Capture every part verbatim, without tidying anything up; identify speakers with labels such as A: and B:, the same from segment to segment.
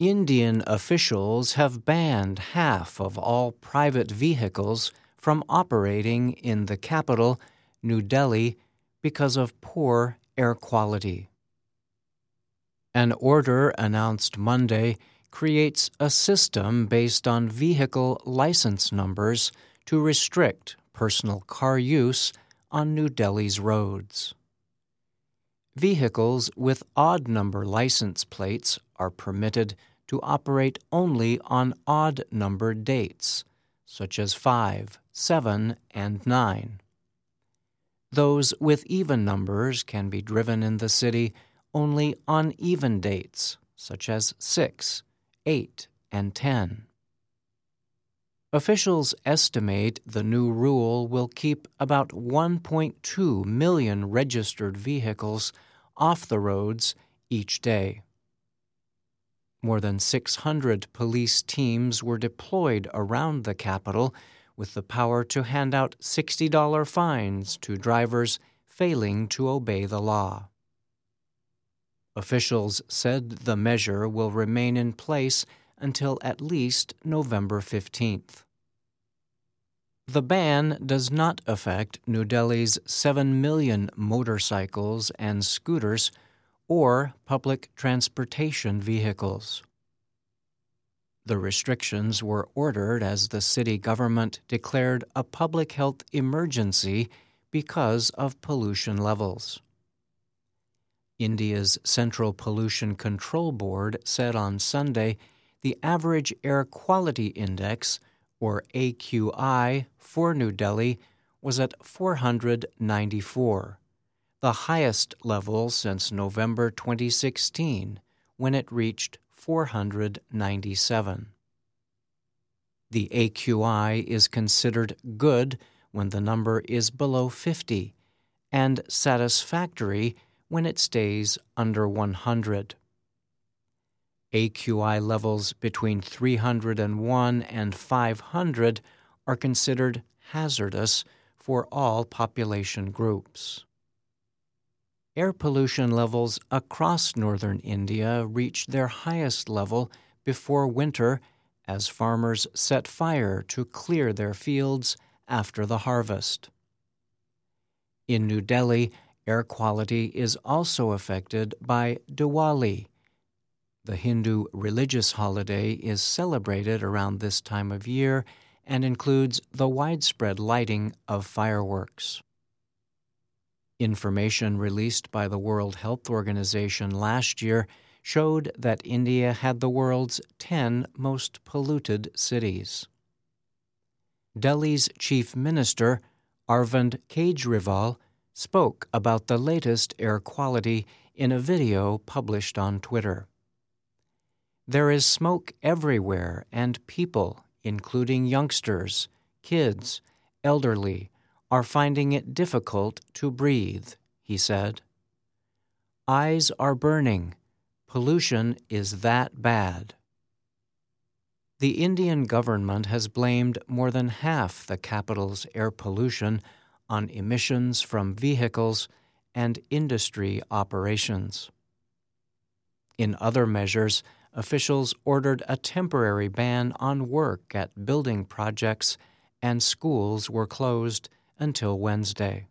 A: Indian officials have banned half of all private vehicles from operating in the capital, New Delhi, because of poor air quality. An order announced Monday creates a system based on vehicle license numbers to restrict personal car use on New Delhi's roads. Vehicles with odd number license plates are permitted to operate only on odd-numbered dates, such as five, seven, and nine. Those with even numbers can be driven in the city only on even dates, such as six, eight, and ten. Officials estimate the new rule will keep about one point two million registered vehicles off the roads each day. More than six hundred police teams were deployed around the capital with the power to hand out sixty dollars fines to drivers failing to obey the law. Officials said the measure will remain in place until at least November fifteenth. The ban does not affect New Delhi's seven million motorcycles and scooters or public transportation vehicles. The restrictions were ordered as the city government declared a public health emergency because of pollution levels. India's Central Pollution Control Board said on Sunday the average air quality index, or A Q I, for New Delhi was at four hundred ninety-four, the highest level since November twenty sixteen, when it reached four hundred ninety-seven. The A Q I is considered good when the number is below fifty, and satisfactory when it stays under one hundred. A Q I levels between three hundred one and five hundred are considered hazardous for all population groups. Air pollution levels across northern India reached their highest level before winter as farmers set fire to clear their fields after the harvest. In New Delhi, air quality is also affected by Diwali. The Hindu religious holiday is celebrated around this time of year and includes the widespread lighting of fireworks. Information released by the World Health Organization last year showed that India had the world's ten most polluted cities. Delhi's Chief Minister, Arvind Kejriwal, spoke about the latest air quality in a video published on Twitter. There is smoke everywhere, and people, including youngsters, kids, elderly, are finding it difficult to breathe, he said. Eyes are burning. Pollution is that bad. The Indian government has blamed more than half the capital's air pollution on emissions from vehicles and industry operations. In other measures, officials ordered a temporary ban on work at building projects, and schools were closed until Wednesday.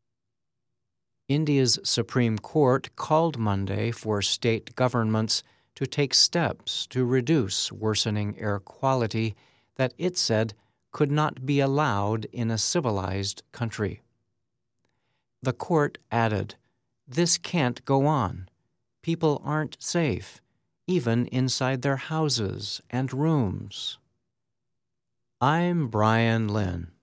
A: India's Supreme Court called Monday for state governments to take steps to reduce worsening air quality that it said could not be allowed in a civilized country. The court added, "This can't go on. People aren't safe, even inside their houses and rooms." I'm Brian Lynn.